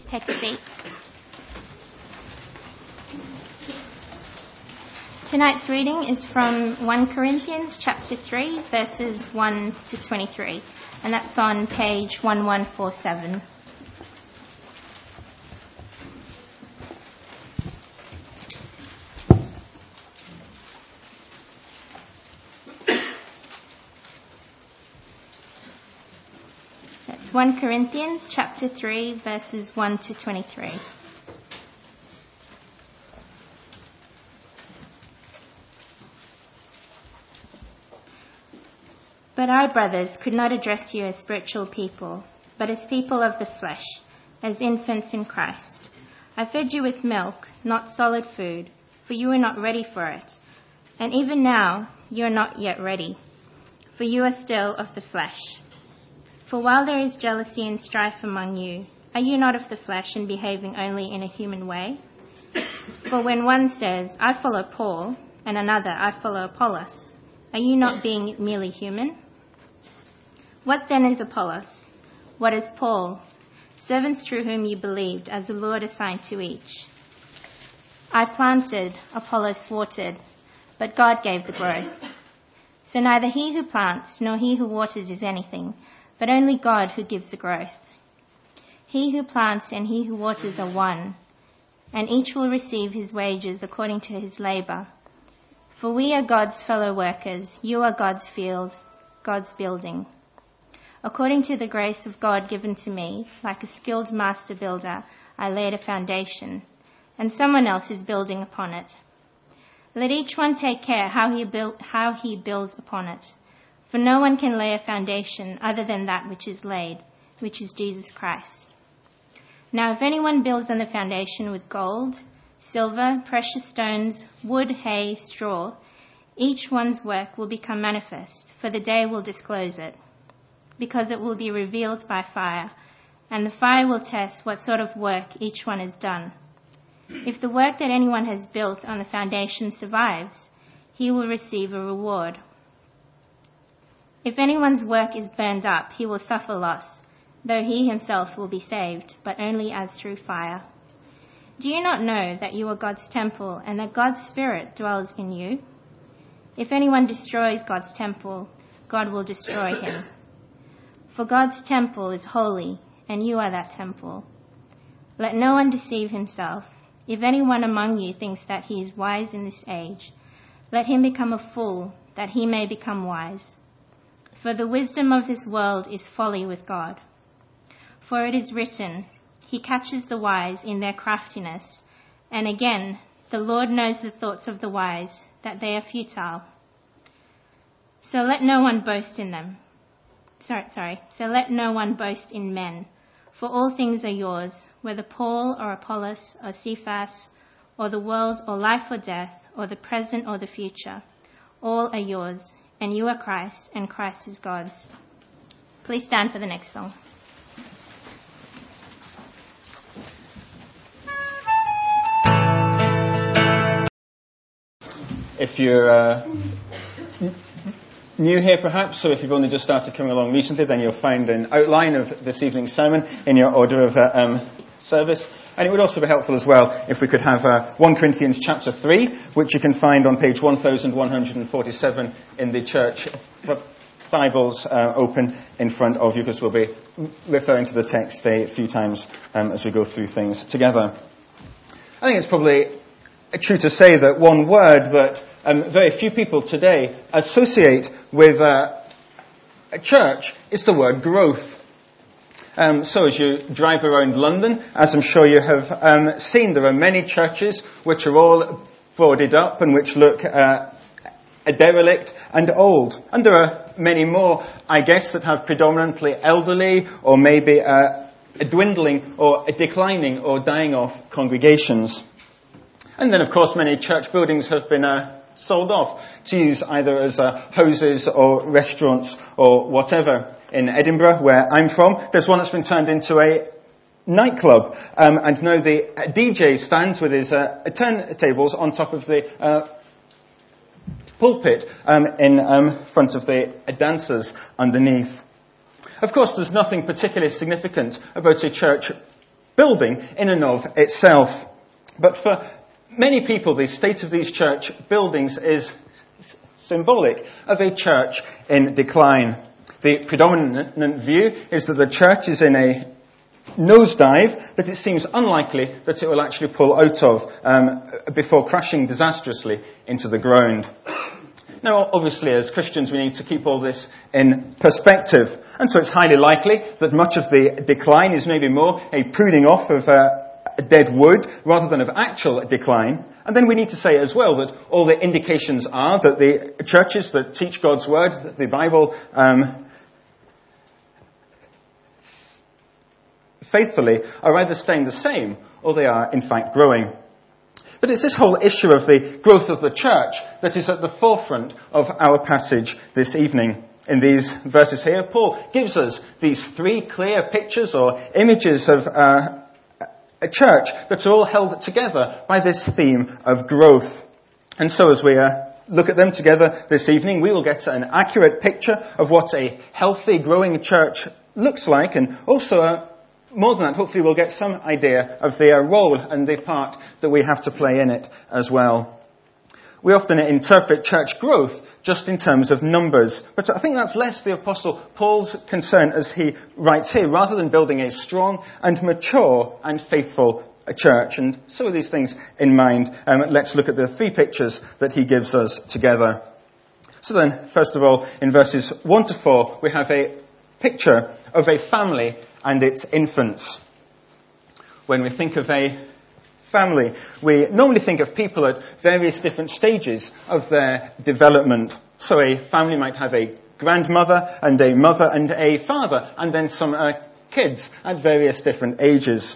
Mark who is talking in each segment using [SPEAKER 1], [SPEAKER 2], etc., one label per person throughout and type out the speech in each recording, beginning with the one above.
[SPEAKER 1] Please take a seat. Tonight's reading is from 1 Corinthians chapter 3, verses 1 to 23, and that's on page 1147. So it's 1 Corinthians chapter 3, verses 1 to 23. But I, brothers, could not address you as spiritual people, but as people of the flesh, as infants in Christ. I fed you with milk, not solid food, for you were not ready for it. And even now you are not yet ready, for you are still of the flesh. For while there is jealousy and strife among you, are you not of the flesh and behaving only in a human way? For when one says, I follow Paul, and another, I follow Apollos, are you not being merely human? What then is Apollos? What is Paul? Servants through whom you believed, as the Lord assigned to each. I planted, Apollos watered, but God gave the growth. So neither he who plants nor he who waters is anything, but only God who gives the growth. He who plants and he who waters are one, and each will receive his wages according to his labor. For we are God's fellow workers, you are God's field, God's building. According to the grace of God given to me, like a skilled master builder, I laid a foundation, and someone else is building upon it. Let each one take care how he builds upon it. For no one can lay a foundation other than that which is laid, which is Jesus Christ. Now if anyone builds on the foundation with gold, silver, precious stones, wood, hay, straw, each one's work will become manifest, for the day will disclose it, because it will be revealed by fire, and the fire will test what sort of work each one has done. If the work that anyone has built on the foundation survives, he will receive a reward. If anyone's work is burned up, he will suffer loss, though he himself will be saved, but only as through fire. Do you not know that you are God's temple and that God's Spirit dwells in you? If anyone destroys God's temple, God will destroy him. For God's temple is holy, and you are that temple. Let no one deceive himself. If anyone among you thinks that he is wise in this age, let him become a fool, that he may become wise. For the wisdom of this world is folly with God. For it is written, He catches the wise in their craftiness. And again, the Lord knows the thoughts of the wise, that they are futile. So let no one boast in them. So let no one boast in men, for all things are yours, whether Paul or Apollos or Cephas, or the world or life or death, or the present or the future. All are yours, and you are Christ, and Christ is God's. Please stand for the next song.
[SPEAKER 2] If you're new here perhaps, or if you've only just started coming along recently, then you'll find an outline of this evening's sermon in your order of service. And it would also be helpful as well if we could have 1 Corinthians chapter 3, which you can find on page 1147 in the church Bibles open in front of you, because we'll be referring to the text a few times as we go through things together. I think it's probably true to say that one word that very few people today associate with a church is the word growth. So as you drive around London, as I'm sure you have seen, there are many churches which are all boarded up and which look derelict and old. And there are many more, I guess, that have predominantly elderly or maybe a dwindling or a declining or dying off congregations. And then, of course, many church buildings have been sold off to use either as houses or restaurants or whatever. In Edinburgh, where I'm from, there's one that's been turned into a nightclub. And now the DJ stands with his turntables on top of the pulpit in front of the dancers underneath. Of course, there's nothing particularly significant about a church building in and of itself. But for many people, the state of these church buildings is symbolic of a church in decline. The predominant view is that the church is in a nosedive that it seems unlikely that it will actually pull out of before crashing disastrously into the ground. Now, obviously, as Christians, we need to keep all this in perspective. And so it's highly likely that much of the decline is maybe more a pruning off of dead wood rather than of actual decline. And then we need to say as well that all the indications are that the churches that teach God's word, that the Bible faithfully, are either staying the same or they are in fact growing. But it's this whole issue of the growth of the church that is at the forefront of our passage this evening. In these verses here, Paul gives us these three clear pictures or images of a church that are all held together by this theme of growth. And so as we look at them together this evening, we will get an accurate picture of what a healthy, growing church looks like, and also more than that, hopefully we'll get some idea of their role and the part that we have to play in it as well. We often interpret church growth just in terms of numbers, but I think that's less the Apostle Paul's concern as he writes here, rather than building a strong and mature and faithful church. And so with these things in mind, let's look at the three pictures that he gives us together. So then, first of all, in verses 1 to 4, we have a picture of a family and its infants. When we think of a family, we normally think of people at various different stages of their development. So a family might have a grandmother and a mother and a father, and then some kids at various different ages.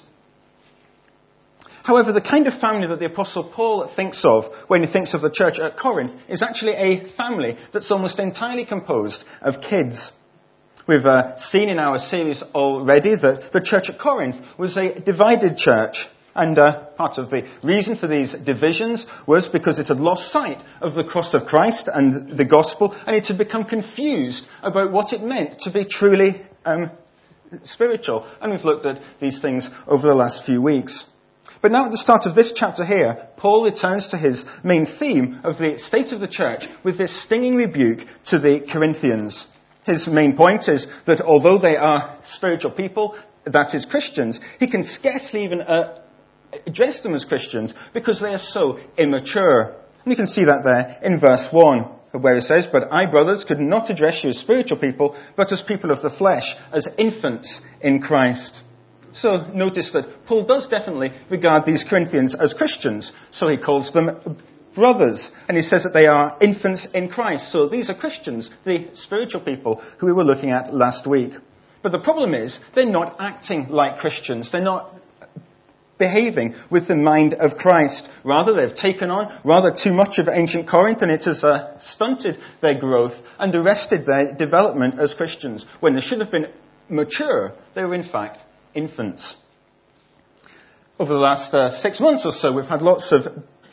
[SPEAKER 2] However, the kind of family that the Apostle Paul thinks of when he thinks of the church at Corinth is actually a family that's almost entirely composed of kids. We've seen in our series already that the church at Corinth was a divided church. And part of the reason for these divisions was because it had lost sight of the cross of Christ and the gospel, and it had become confused about what it meant to be truly spiritual. And we've looked at these things over the last few weeks. But now at the start of this chapter here, Paul returns to his main theme of the state of the church with this stinging rebuke to the Corinthians. His main point is that although they are spiritual people, that is Christians, he can scarcely even address them as Christians because they are so immature. And you can see that there in verse 1, where it says, "But I, brothers, could not address you as spiritual people, but as people of the flesh, as infants in Christ." So notice that Paul does definitely regard these Corinthians as Christians, so he calls them brothers, and he says that they are infants in Christ. So these are Christians, the spiritual people who we were looking at last week. But the problem is, they're not acting like Christians. They're not behaving with the mind of Christ. Rather, they've taken on rather too much of ancient Corinth, and it has stunted their growth and arrested their development as Christians. When they should have been mature, they were in fact infants. Over the last 6 months or so, we've had lots of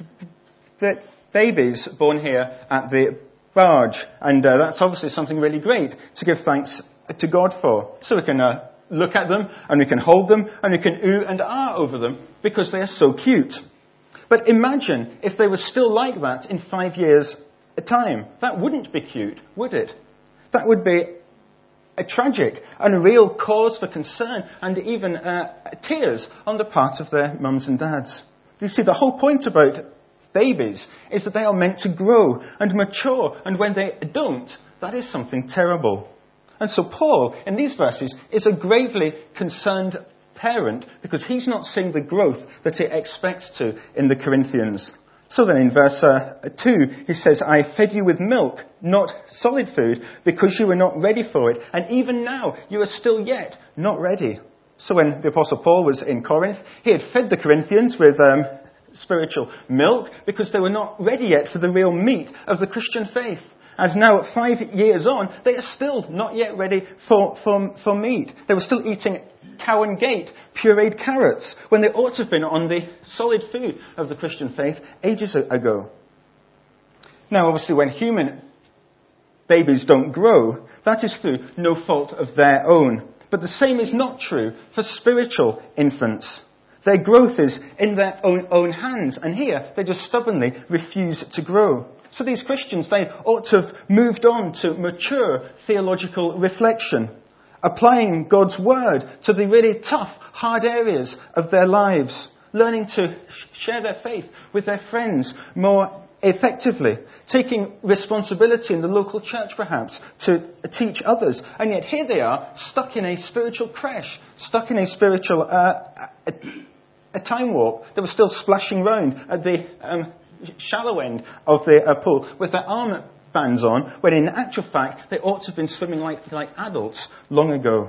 [SPEAKER 2] babies born here at the barge, and that's obviously something really great to give thanks to God for. So we can look at them, and we can hold them, and we can ooh and ah over them, because they are so cute. But imagine if they were still like that in 5 years' time. That wouldn't be cute, would it? That would be a tragic and a real cause for concern, and even tears on the part of their mums and dads. Do you see, the whole point about babies is that they are meant to grow and mature, and when they don't, that is something terrible. And so Paul, in these verses, is a gravely concerned parent because he's not seeing the growth that he expects to in the Corinthians. So then in verse 2, he says, "I fed you with milk, not solid food, because you were not ready for it. And even now, you are still yet not ready." So when the Apostle Paul was in Corinth, he had fed the Corinthians with spiritual milk because they were not ready yet for the real meat of the Christian faith. And now at 5 years on, they are still not yet ready for meat. They were still eating cow and gate, pureed carrots, when they ought to have been on the solid food of the Christian faith ages ago. Now, obviously, when human babies don't grow, that is through no fault of their own. But the same is not true for spiritual infants. Their growth is in their own hands, and here they just stubbornly refuse to grow. So these Christians, they ought to have moved on to mature theological reflection, applying God's word to the really tough, hard areas of their lives, learning to share their faith with their friends more effectively, taking responsibility in the local church perhaps to teach others. And yet here they are, stuck in a spiritual crash, stuck in a spiritual a time warp. They were still splashing around at the shallow end of the pool with their armbands on, when in actual fact they ought to have been swimming like adults long ago.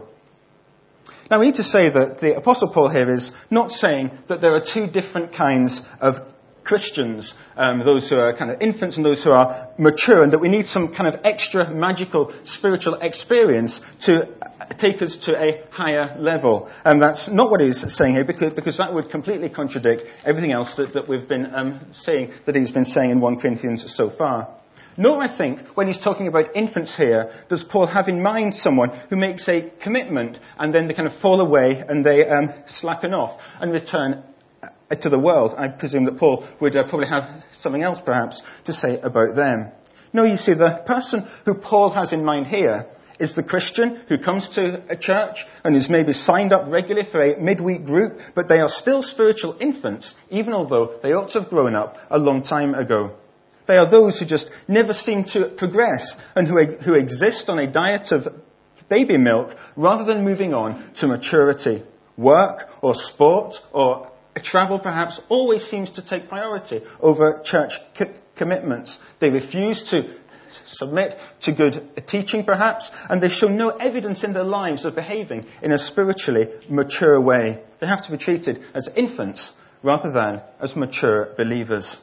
[SPEAKER 2] Now we need to say that the Apostle Paul here is not saying that there are two different kinds of Christians, those who are kind of infants and those who are mature, and that we need some kind of extra magical spiritual experience to take us to a higher level. And that's not what he's saying here, because that would completely contradict everything else that we've been saying, that he's been saying in 1 Corinthians so far. Nor, I think, when he's talking about infants here, does Paul have in mind someone who makes a commitment and then they kind of fall away and they slacken off and return to the world. I presume that Paul would probably have something else perhaps to say about them. No, you see, the person who Paul has in mind here is the Christian who comes to a church and is maybe signed up regularly for a midweek group, but they are still spiritual infants, even although they ought to have grown up a long time ago. They are those who just never seem to progress and who exist on a diet of baby milk rather than moving on to maturity. Work or sport or travel perhaps always seems to take priority over church commitments. They refuse to submit to good teaching perhaps, and they show no evidence in their lives of behaving in a spiritually mature way. They have to be treated as infants rather than as mature believers.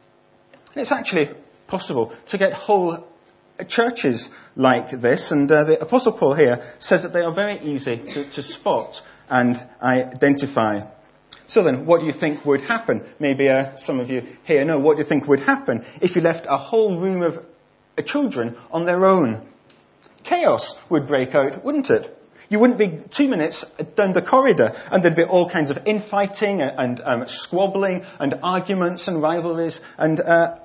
[SPEAKER 2] And it's actually possible to get whole churches like this, and the Apostle Paul here says that they are very easy to spot and identify. So then, what do you think would happen? Maybe some of you here know. What do you think would happen if you left a whole room of children on their own? Chaos would break out, wouldn't it? You wouldn't be 2 minutes down the corridor and there'd be all kinds of infighting and squabbling and arguments and rivalries and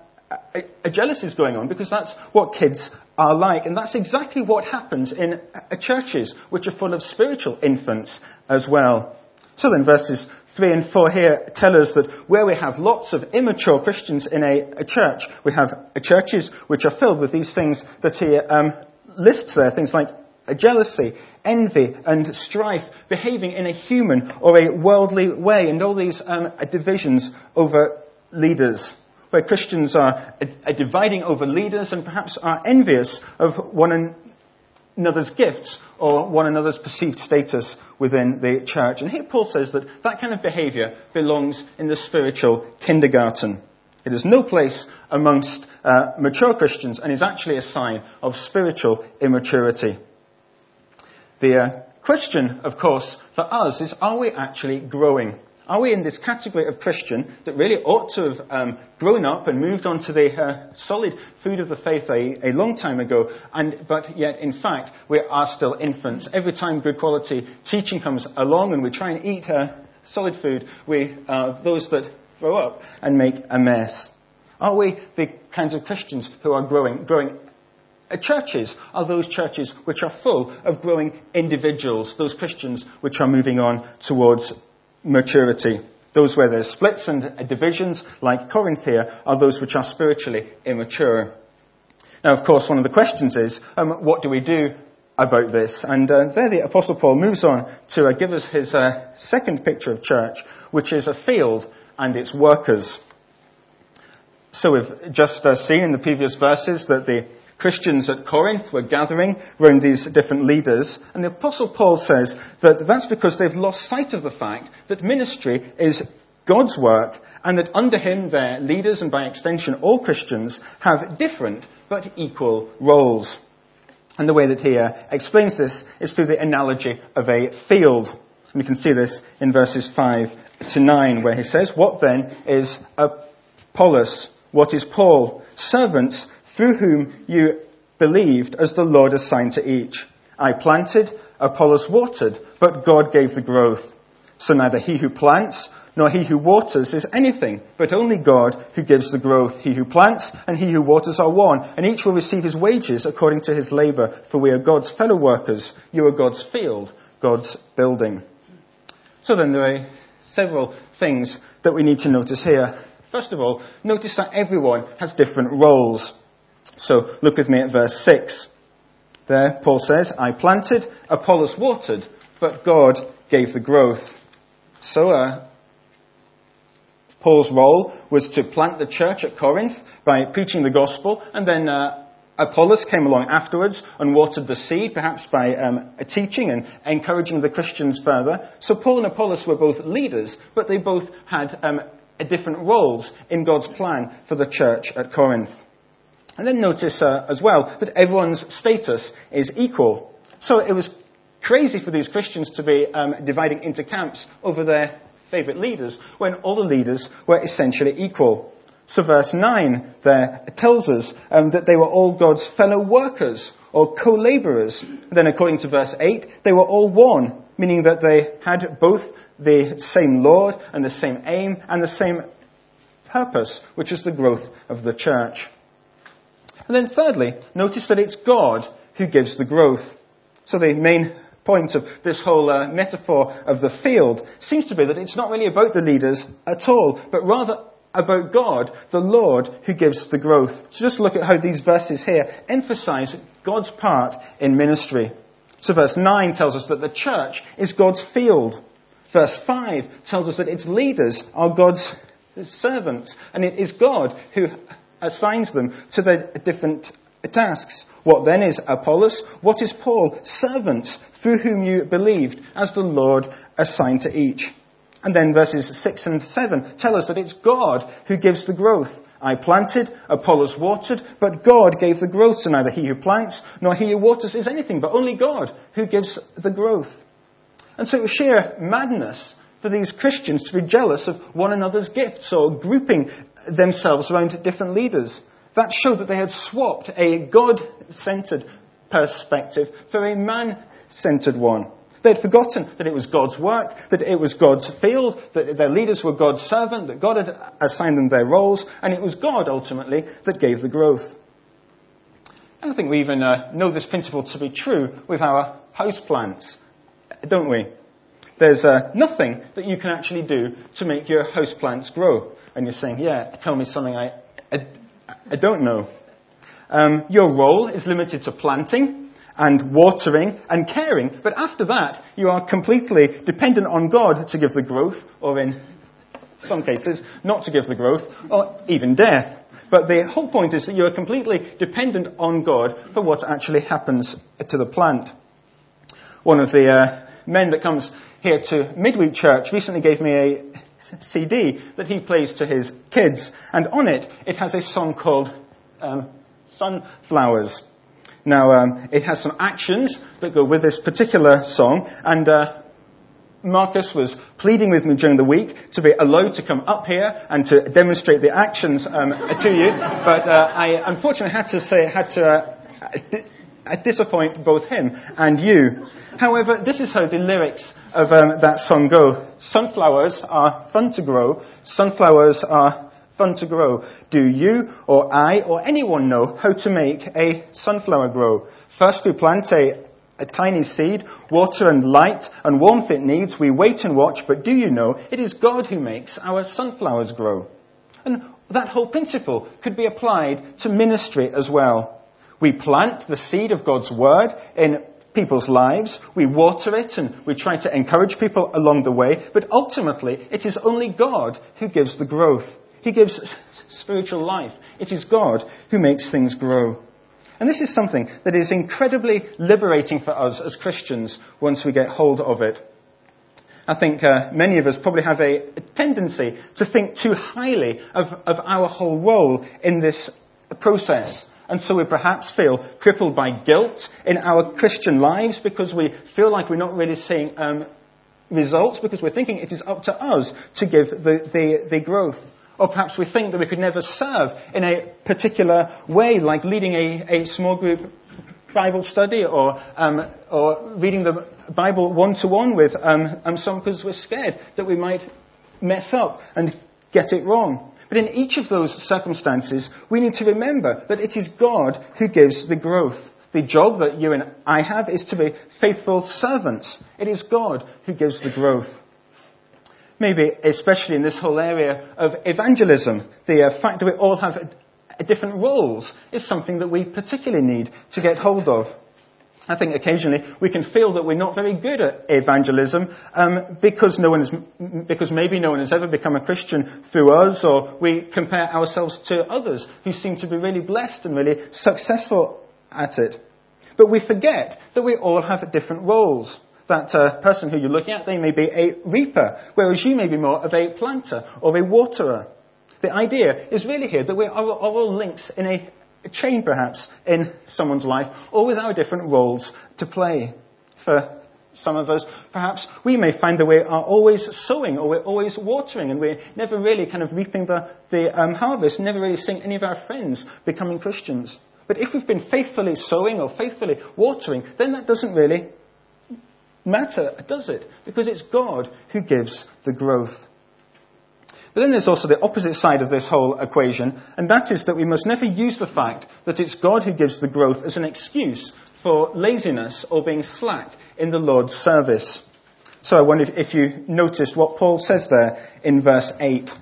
[SPEAKER 2] jealousies going on, because that's what kids are like. And that's exactly what happens in churches which are full of spiritual infants as well. So then verses 3 and 4 here tell us that where we have lots of immature Christians in a church, we have churches which are filled with these things that he lists there, things like jealousy, envy and strife, behaving in a human or a worldly way, and all these divisions over leaders, where Christians are dividing over leaders and perhaps are envious of one another's gifts or one another's perceived status within the church. And here Paul says that that kind of behaviour belongs in the spiritual kindergarten. It has no place amongst mature Christians and is actually a sign of spiritual immaturity. The question, of course, for us is, are we actually growing? Are we in this category of Christian that really ought to have grown up and moved on to the solid food of the faith a long time ago, but yet, in fact, we are still infants? Every time good quality teaching comes along and we try and eat solid food, we are those that throw up and make a mess. Are we the kinds of Christians who are growing? Churches are those churches which are full of growing individuals, those Christians which are moving on towards maturity. Those where there's splits and divisions, like Corinth here, are those which are spiritually immature. Now, of course, one of the questions is, what do we do about this? And there the Apostle Paul moves on to give us his second picture of church, which is a field and its workers. So we've just seen in the previous verses that the Christians at Corinth were gathering around these different leaders, and the Apostle Paul says that that's because they've lost sight of the fact that ministry is God's work, and that under him their leaders, and by extension all Christians, have different but equal roles. And the way that he explains this is through the analogy of a field. And you can see this in verses 5 to 9, where he says, "What then is Apollos? What is Paul? Servants through whom you believed, as the Lord assigned to each. I planted, Apollos watered, but God gave the growth. So neither he who plants nor he who waters is anything, but only God who gives the growth. He who plants and he who waters are one, and each will receive his wages according to his labour, for we are God's fellow workers. You are God's field, God's building. So then there are several things that we need to notice here. First of all, notice that everyone has different roles. So look with me at verse 6. There, Paul says, I planted, Apollos watered, but God gave the growth. So Paul's role was to plant the church at Corinth by preaching the gospel, and then Apollos came along afterwards and watered the seed, perhaps by teaching and encouraging the Christians further. So Paul and Apollos were both leaders, but they both had different roles in God's plan for the church at Corinth. And then notice as well that everyone's status is equal. So it was crazy for these Christians to be dividing into camps over their favourite leaders when all the leaders were essentially equal. So verse 9 there tells us that they were all God's fellow workers or co-labourers. Then according to verse 8, they were all one, meaning that they had both the same Lord and the same aim and the same purpose, which is the growth of the church. And then thirdly, notice that it's God who gives the growth. So the main point of this whole metaphor of the field seems to be that it's not really about the leaders at all, but rather about God, the Lord, who gives the growth. So just look at how these verses here emphasize God's part in ministry. So verse 9 tells us that the church is God's field. Verse 5 tells us that its leaders are God's servants, and it is God who assigns them to their different tasks. What then is Apollos? What is Paul? Servants through whom you believed, as the Lord assigned to each. And then verses 6 and 7 tell us that it's God who gives the growth. I planted, Apollos watered, but God gave the growth. So neither he who plants nor he who waters is anything, but only God who gives the growth. And so it was sheer madness for these Christians to be jealous of one another's gifts or grouping themselves around different leaders. That showed that they had swapped a God-centered perspective for a man-centered one. They had forgotten that it was God's work, that it was God's field, that their leaders were God's servant, that God had assigned them their roles, and it was God, ultimately, that gave the growth. And I think we even know this principle to be true with our houseplants, don't we? There's nothing that you can actually do to make your houseplants grow. And you're saying, yeah, tell me something I don't know. Your role is limited to planting and watering and caring, but after that you are completely dependent on God to give the growth, or in some cases not to give the growth, or even death. But the whole point is that you are completely dependent on God for what actually happens to the plant. One of the men that comes here to Midweek Church recently gave me a CD that he plays to his kids, and on it has a song called Sunflowers. Now, it has some actions that go with this particular song, and Marcus was pleading with me during the week to be allowed to come up here and to demonstrate the actions to you, but I unfortunately had to disappoint both him and you. However, this is how the lyrics of that song go. Sunflowers are fun to grow. Sunflowers are fun to grow. Do you or I or anyone know how to make a sunflower grow? First we plant a tiny seed, water and light and warmth it needs. We wait and watch, but do you know it is God who makes our sunflowers grow? And that whole principle could be applied to ministry as well. We plant the seed of God's word in people's lives. We water it and we try to encourage people along the way. But ultimately, it is only God who gives the growth. He gives spiritual life. It is God who makes things grow. And this is something that is incredibly liberating for us as Christians once we get hold of it. I think many of us probably have a tendency to think too highly of our whole role in this process. And so we perhaps feel crippled by guilt in our Christian lives because we feel like we're not really seeing results, because we're thinking it is up to us to give the growth. Or perhaps we think that we could never serve in a particular way, like leading a small group Bible study or reading the Bible one-to-one with someone because we're scared that we might mess up and get it wrong. But in each of those circumstances, we need to remember that it is God who gives the growth. The job that you and I have is to be faithful servants. It is God who gives the growth. Maybe especially in this whole area of evangelism, the fact that we all have different roles is something that we particularly need to get hold of. I think occasionally we can feel that we're not very good at evangelism because maybe no one has ever become a Christian through us, or we compare ourselves to others who seem to be really blessed and really successful at it. But we forget that we all have different roles. That person who you're looking at, they may be a reaper, whereas you may be more of a planter or a waterer. The idea is really here that we are all links in a chain, perhaps, in someone's life, or with our different roles to play. For some of us, perhaps, we may find that we are always sowing or we're always watering, and we're never really kind of reaping the harvest, never really seeing any of our friends becoming Christians. But if we've been faithfully sowing or faithfully watering, then that doesn't really matter, does it? Because it's God who gives the growth. But then there's also the opposite side of this whole equation, and that is that we must never use the fact that it's God who gives the growth as an excuse for laziness or being slack in the Lord's service. So I wonder if you noticed what Paul says there in verse 8.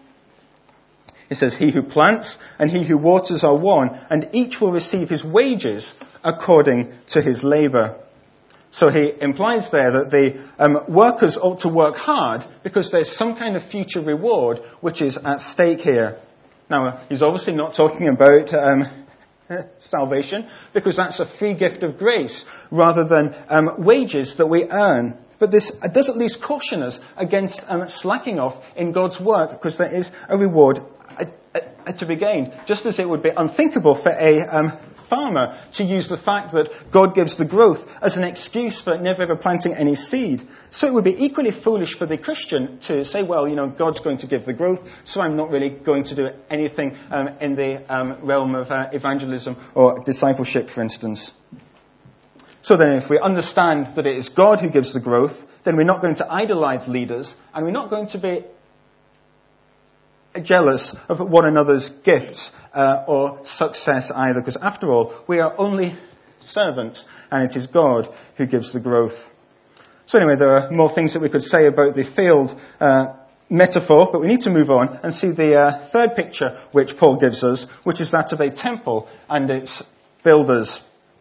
[SPEAKER 2] It says, "He who plants and he who waters are one, and each will receive his wages according to his labour." So he implies there that the workers ought to work hard because there's some kind of future reward which is at stake here. Now, he's obviously not talking about salvation, because that's a free gift of grace rather than wages that we earn. But this does at least caution us against slacking off in God's work, because there is a reward to be gained. Just as it would be unthinkable for a farmer to use the fact that God gives the growth as an excuse for never ever planting any seed. So it would be equally foolish for the Christian to say, well, God's going to give the growth, so I'm not really going to do anything in the realm of evangelism or discipleship, for instance. So then if we understand that it is God who gives the growth, then we're not going to idolize leaders, and we're not going to be jealous of one another's gifts or success either, because after all, we are only servants, and it is God who gives the growth. So anyway, there are more things that we could say about the field metaphor, but we need to move on and see the third picture which Paul gives us, which is that of a temple and its builders.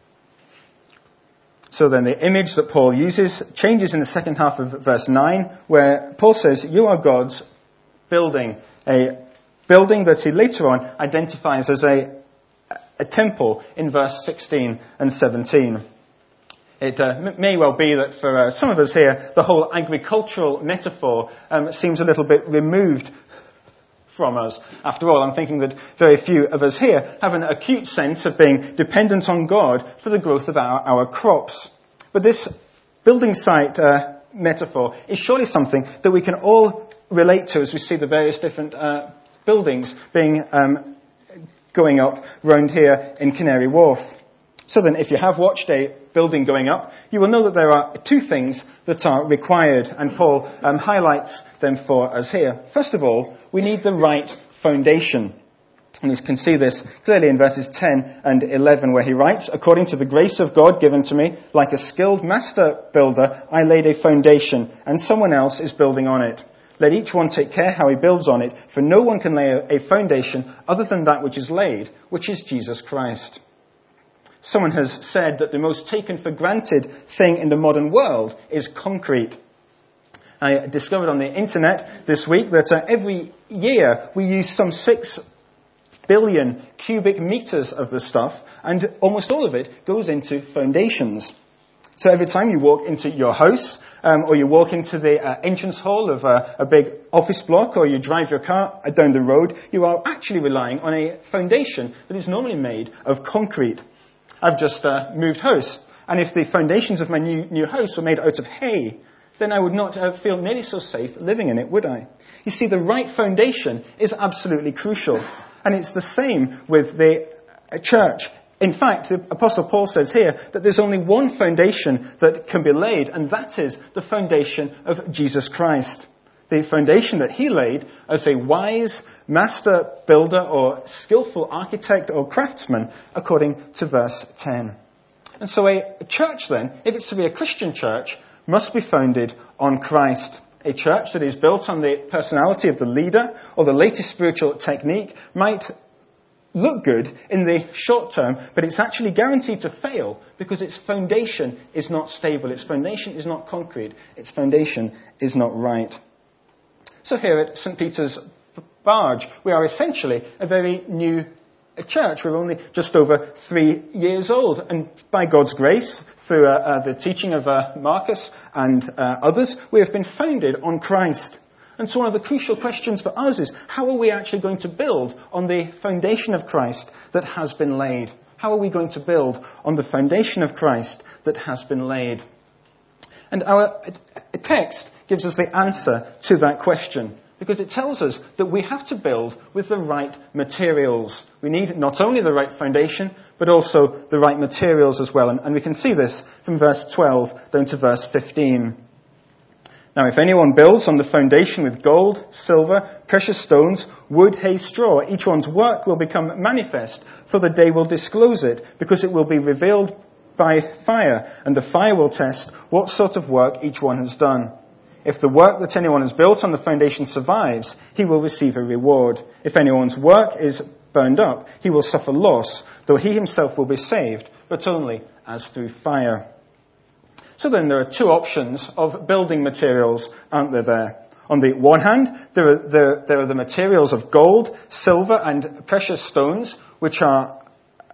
[SPEAKER 2] So then the image that Paul uses changes in the second half of verse 9, where Paul says, "You are God's building," a building that he later on identifies as a temple in verse 16 and 17. It may well be that for some of us here, the whole agricultural metaphor seems a little bit removed from us. After all, I'm thinking that very few of us here have an acute sense of being dependent on God for the growth of our crops. But this building site metaphor is surely something that we can all relate to as we see the various different buildings being going up round here in Canary Wharf. So then, if you have watched a building going up, you will know that there are two things that are required, and Paul highlights them for us here. First of all, we need the right foundation. And you can see this clearly in verses 10 and 11, where he writes, "According to the grace of God given to me, like a skilled master builder, I laid a foundation, and someone else is building on it. Let each one take care how he builds on it, for no one can lay a foundation other than that which is laid, which is Jesus Christ." Someone has said that the most taken for granted thing in the modern world is concrete. I discovered on the internet this week that every year we use some 6 billion cubic meters of the stuff, and almost all of it goes into foundations. So every time you walk into your house, or you walk into the entrance hall of a big office block, or you drive your car down the road, you are actually relying on a foundation that is normally made of concrete. I've just moved house, and if the foundations of my new house were made out of hay, then I would not feel nearly so safe living in it, would I? You see, the right foundation is absolutely crucial. And it's the same with the church. In fact, the Apostle Paul says here that there's only one foundation that can be laid, and that is the foundation of Jesus Christ. The foundation that he laid as a wise master builder or skillful architect or craftsman, according to verse 10. And so a church then, if it's to be a Christian church, must be founded on Christ. A church that is built on the personality of the leader or the latest spiritual technique might look good in the short term, but it's actually guaranteed to fail because its foundation is not stable, its foundation is not concrete, its foundation is not right. So here at St. Peter's Barge, we are essentially a very new church. We're only just over 3 years old, and by God's grace, through the teaching of Marcus and others, we have been founded on Christ. And so one of the crucial questions for us is, how are we actually going to build on the foundation of Christ that has been laid? How are we going to build on the foundation of Christ that has been laid? And our text gives us the answer to that question, because it tells us that we have to build with the right materials. We need not only the right foundation, but also the right materials as well. And we can see this from verse 12 down to verse 15. Now, if anyone builds on the foundation with gold, silver, precious stones, wood, hay, straw, each one's work will become manifest, for the day will disclose it, because it will be revealed by fire, and the fire will test what sort of work each one has done. If the work that anyone has built on the foundation survives, he will receive a reward. If anyone's work is burned up, he will suffer loss, though he himself will be saved, but only as through fire. So then there are two options of building materials, aren't there? On the one hand, there are the materials of gold, silver, and precious stones, which are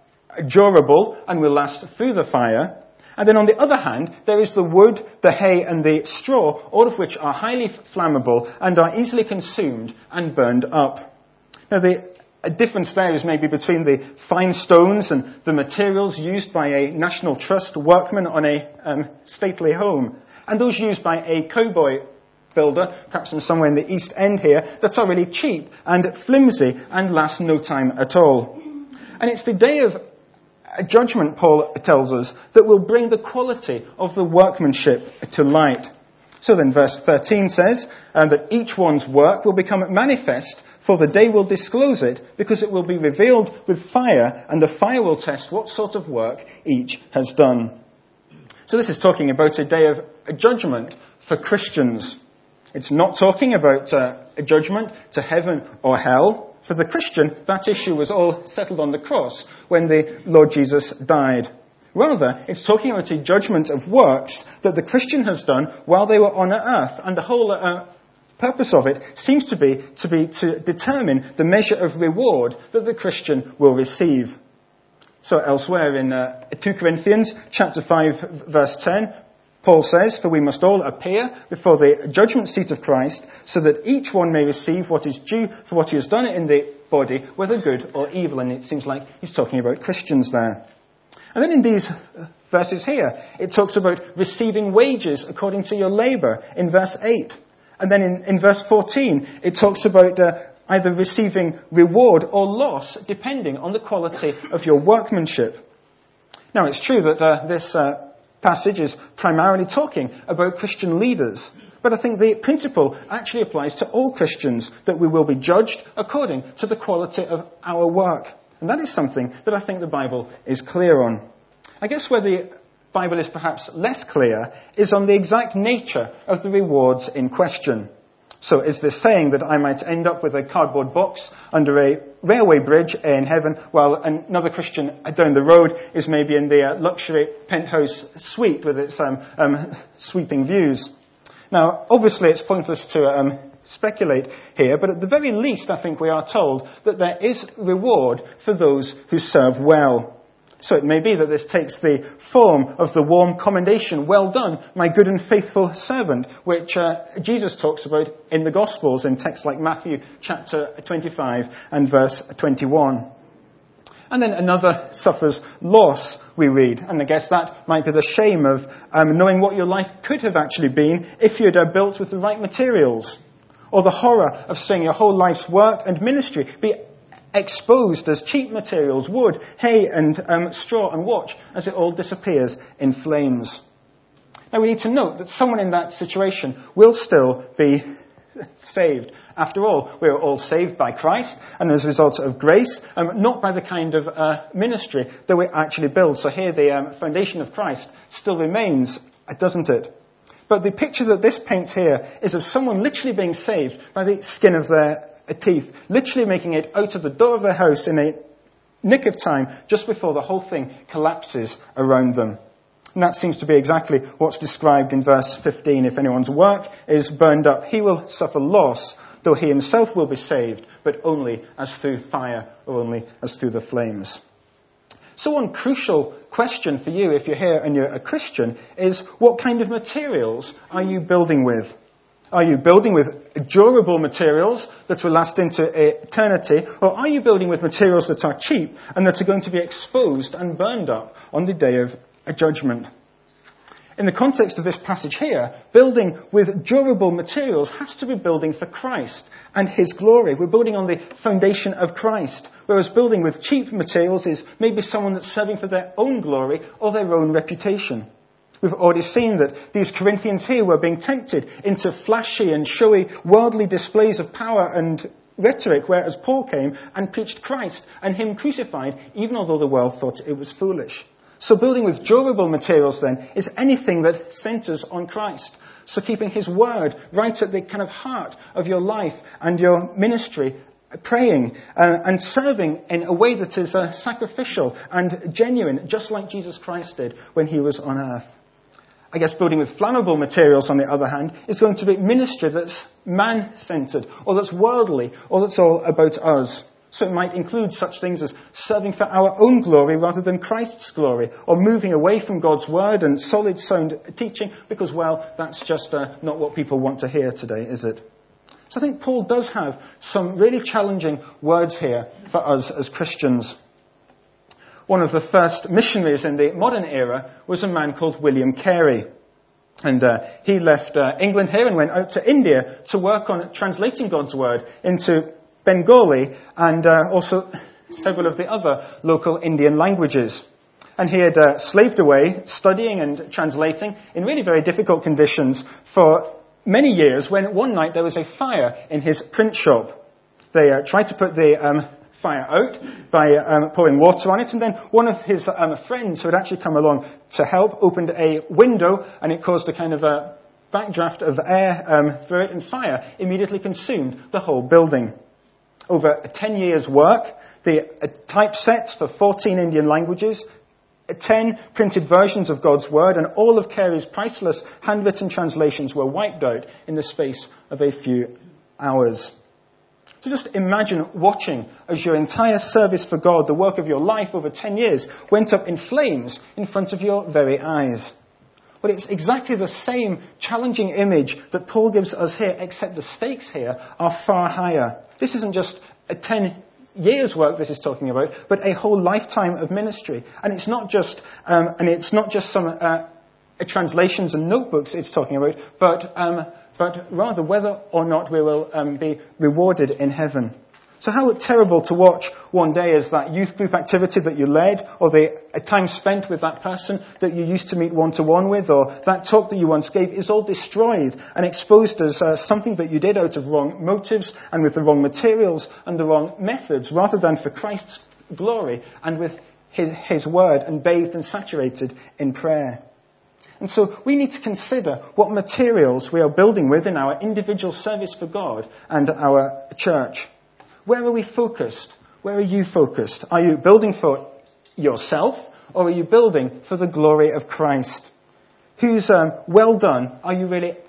[SPEAKER 2] durable and will last through the fire. And then on the other hand, there is the wood, the hay, and the straw, all of which are highly flammable and are easily consumed and burned up. Now, the difference there is maybe between the fine stones and the materials used by a National Trust workman on a stately home, and those used by a cowboy builder, perhaps from somewhere in the East End here, that are really cheap and flimsy and last no time at all. And it's the day of judgment, Paul tells us, that will bring the quality of the workmanship to light. So then verse 13 says that each one's work will become manifest, for the day will disclose it, because it will be revealed with fire, and the fire will test what sort of work each has done. So this is talking about a day of judgment for Christians. It's not talking about a judgment to heaven or hell. For the Christian, that issue was all settled on the cross when the Lord Jesus died. Rather, it's talking about a judgment of works that the Christian has done while they were on earth, and the whole purpose of it seems to be to determine the measure of reward that the Christian will receive. So elsewhere in 2 Corinthians chapter 5 verse 10, Paul says, "For we must all appear before the judgment seat of Christ, so that each one may receive what is due for what he has done in the body, whether good or evil." And it seems like he's talking about Christians there. And then in these verses here, it talks about receiving wages according to your labour in verse 8. And then in verse 14, it talks about either receiving reward or loss, depending on the quality of your workmanship. Now, it's true that this passage is primarily talking about Christian leaders. But I think the principle actually applies to all Christians, that we will be judged according to the quality of our work. And that is something that I think the Bible is clear on. I guess where the Bible is perhaps less clear is on the exact nature of the rewards in question. So is this saying that I might end up with a cardboard box under a railway bridge in heaven, while another Christian down the road is maybe in the luxury penthouse suite with its sweeping views? Now, obviously it's pointless to speculate here, but at the very least I think we are told that there is reward for those who serve well. So it may be that this takes the form of the warm commendation, "Well done, my good and faithful servant," which Jesus talks about in the Gospels in texts like Matthew chapter 25 and verse 21. And then another suffers loss, we read. And I guess that might be the shame of knowing what your life could have actually been if you'd built with the right materials. Or the horror of seeing your whole life's work and ministry be exposed as cheap materials, wood, hay and straw, and watch as it all disappears in flames. Now we need to note that someone in that situation will still be saved. After all, we are all saved by Christ and as a result of grace, not by the kind of ministry that we actually build. So here the foundation of Christ still remains, doesn't it? But the picture that this paints here is of someone literally being saved by the skin of their teeth, literally making it out of the door of their house in a nick of time just before the whole thing collapses around them. And that seems to be exactly what's described in verse 15. If anyone's work is burned up, he will suffer loss, though he himself will be saved, but only as through fire or only as through the flames. So one crucial question for you, if you're here and you're a Christian, is what kind of materials are you building with? Are you building with durable materials that will last into eternity, or are you building with materials that are cheap and that are going to be exposed and burned up on the day of a judgment? In the context of this passage here, building with durable materials has to be building for Christ and his glory. We're building on the foundation of Christ, whereas building with cheap materials is maybe someone that's serving for their own glory or their own reputation. We've already seen that these Corinthians here were being tempted into flashy and showy worldly displays of power and rhetoric, whereas Paul came and preached Christ and him crucified, even although the world thought it was foolish. So building with durable materials then is anything that centers on Christ. So keeping his word right at the kind of heart of your life and your ministry, praying and serving in a way that is sacrificial and genuine, just like Jesus Christ did when he was on earth. I guess building with flammable materials, on the other hand, is going to be ministry that's man-centered, or that's worldly, or that's all about us. So it might include such things as serving for our own glory rather than Christ's glory, or moving away from God's word and solid, sound teaching, because, well, that's just not what people want to hear today, is it? So I think Paul does have some really challenging words here for us as Christians. One of the first missionaries in the modern era was a man called William Carey. And he left England here and went out to India to work on translating God's word into Bengali and also several of the other local Indian languages. And he had slaved away, studying and translating in really very difficult conditions for many years, when one night there was a fire in his print shop. They tried to put the fire out by pouring water on it, and then one of his friends who had actually come along to help opened a window, and it caused a kind of a backdraft of air through it, and fire immediately consumed the whole building. Over 10 years' work, the typesets for 14 Indian languages, 10 printed versions of God's Word, and all of Carey's priceless handwritten translations were wiped out in the space of a few hours. So just imagine watching as your entire service for God, the work of your life over 10 years, went up in flames in front of your very eyes. But it's exactly the same challenging image that Paul gives us here, except the stakes here are far higher. This isn't just a 10 years' work this is talking about, but a whole lifetime of ministry. And it's not just some translations and notebooks it's talking about, but rather whether or not we will be rewarded in heaven. So how terrible to watch one day as that youth group activity that you led, or the time spent with that person that you used to meet one-to-one with, or that talk that you once gave is all destroyed and exposed as something that you did out of wrong motives and with the wrong materials and the wrong methods, rather than for Christ's glory and with his word and bathed and saturated in prayer. And so we need to consider what materials we are building with in our individual service for God and our church. Where are we focused? Where are you focused? Are you building for yourself, or are you building for the glory of Christ? Whose well done are you really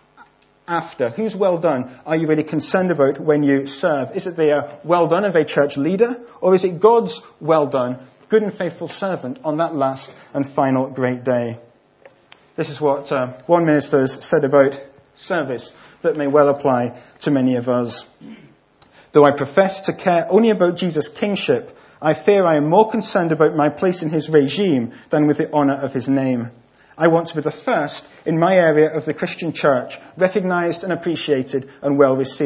[SPEAKER 2] after? Whose well done are you really concerned about when you serve? Is it the well done of a church leader, or is it God's well done, good and faithful servant on that last and final great day? This is what one minister has said about service that may well apply to many of us. Though I profess to care only about Jesus' kingship, I fear I am more concerned about my place in his regime than with the honour of his name. I want to be the first in my area of the Christian church, recognised and appreciated and well received.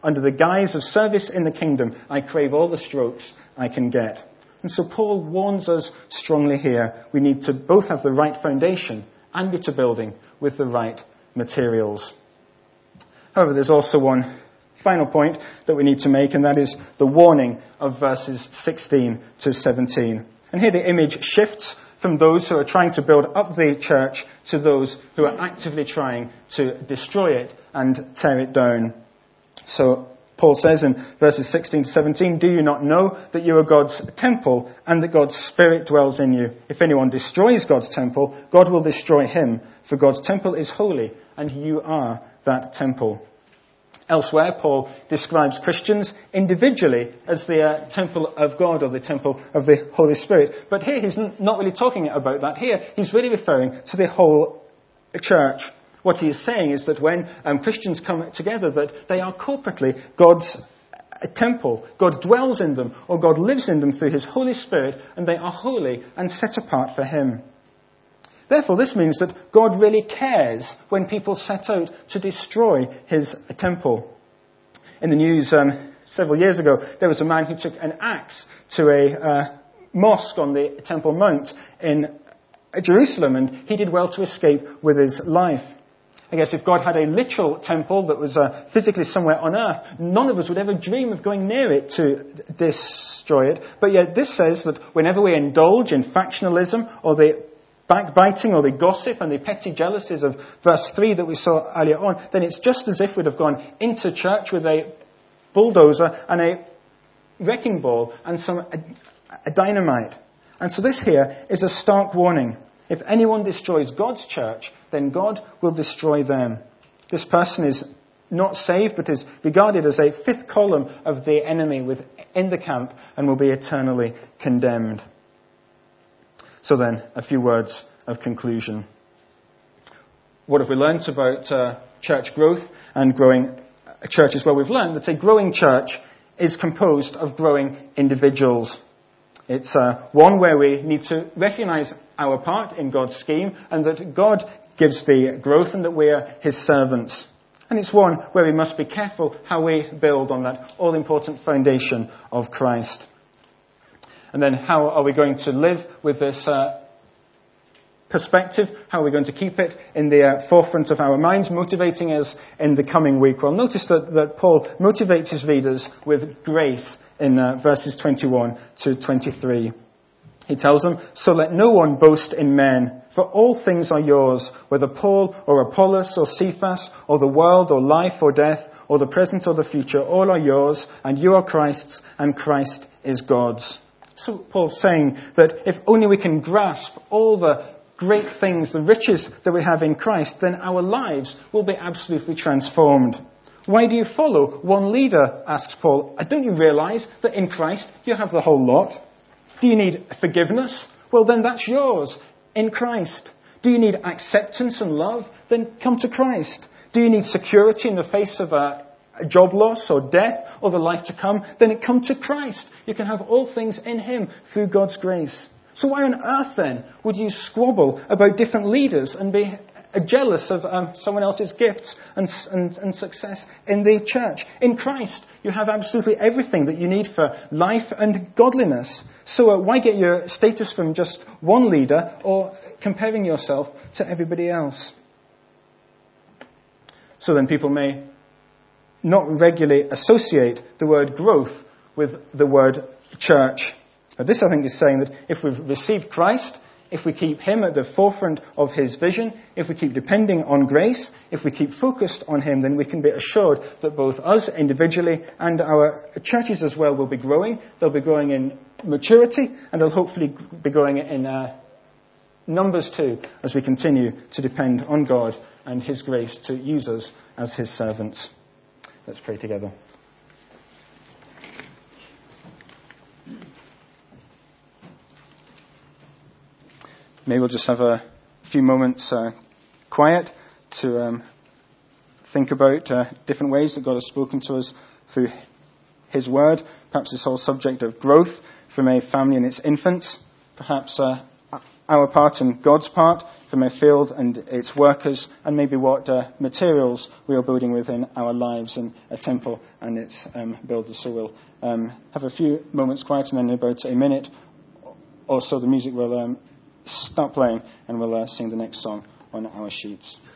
[SPEAKER 2] under the guise of service in the kingdom, I crave all the strokes I can get. And so Paul warns us strongly here. We need to both have the right foundation and be to building with the right materials. However, there's also one final point that we need to make, and that is the warning of verses 16 to 17. And here the image shifts from those who are trying to build up the church to those who are actively trying to destroy it and tear it down. So Paul says in verses 16 to 17, "Do you not know that you are God's temple and that God's Spirit dwells in you? If anyone destroys God's temple, God will destroy him, for God's temple is holy, and you are that temple." Elsewhere, Paul describes Christians individually as the temple of God or the temple of the Holy Spirit. But here he's not really talking about that. Here he's really referring to the whole church. What he is saying is that when Christians come together, that they are corporately God's temple. God dwells in them, or God lives in them through his Holy Spirit, and they are holy and set apart for him. Therefore, this means that God really cares when people set out to destroy his temple. In the news several years ago, there was a man who took an axe to a mosque on the Temple Mount in Jerusalem, and he did well to escape with his life. I guess if God had a literal temple that was physically somewhere on earth, none of us would ever dream of going near it to destroy it. But yet this says that whenever we indulge in factionalism or the backbiting or the gossip and the petty jealousies of verse 3 that we saw earlier on, then it's just as if we'd have gone into church with a bulldozer and a wrecking ball and a dynamite. And so this here is a stark warning. If anyone destroys God's church, then God will destroy them. This person is not saved, but is regarded as a fifth column of the enemy within the camp and will be eternally condemned. So then, a few words of conclusion. What have we learnt about church growth and growing churches? Well, we've learned that a growing church is composed of growing individuals. It's one where we need to recognize our part in God's scheme and that God gives the growth and that we are his servants. And it's one where we must be careful how we build on that all-important foundation of Christ. And then how are we going to live with this perspective? How are we going to keep it in the forefront of our minds, motivating us in the coming week? Well, notice that Paul motivates his readers with grace in verses 21 to 23. He tells them, "So let no one boast in men, for all things are yours, whether Paul or Apollos or Cephas or the world or life or death or the present or the future, all are yours, and you are Christ's, and Christ is God's." So Paul's saying that if only we can grasp all the great things, the riches that we have in Christ, then our lives will be absolutely transformed. "Why do you follow one leader?" asks Paul. "Don't you realize that in Christ you have the whole lot? Do you need forgiveness? Well, then that's yours in Christ. Do you need acceptance and love? Then come to Christ. Do you need security in the face of a job loss or death or the life to come? Then come to Christ. You can have all things in him through God's grace. So why on earth then would you squabble about different leaders and be jealous of someone else's gifts and success in the church? In Christ, you have absolutely everything that you need for life and godliness. So why get your status from just one leader or comparing yourself to everybody else? So then people may not regularly associate the word growth with the word church. But this, I think, is saying that if we've received Christ, if we keep him at the forefront of his vision, if we keep depending on grace, if we keep focused on him, then we can be assured that both us individually and our churches as well will be growing. They'll be growing in maturity, and they'll hopefully be growing in numbers too, as we continue to depend on God and his grace to use us as his servants. Let's pray together. Maybe we'll just have a few moments quiet to think about different ways that God has spoken to us through his word. Perhaps this whole subject of growth from a family in its infants. Perhaps our part and God's part from a field and its workers, and maybe what materials we are building within our lives in a temple and its builders. So we'll have a few moments quiet, and then in about a minute or so the music will start playing, and we'll sing the next song on our sheets.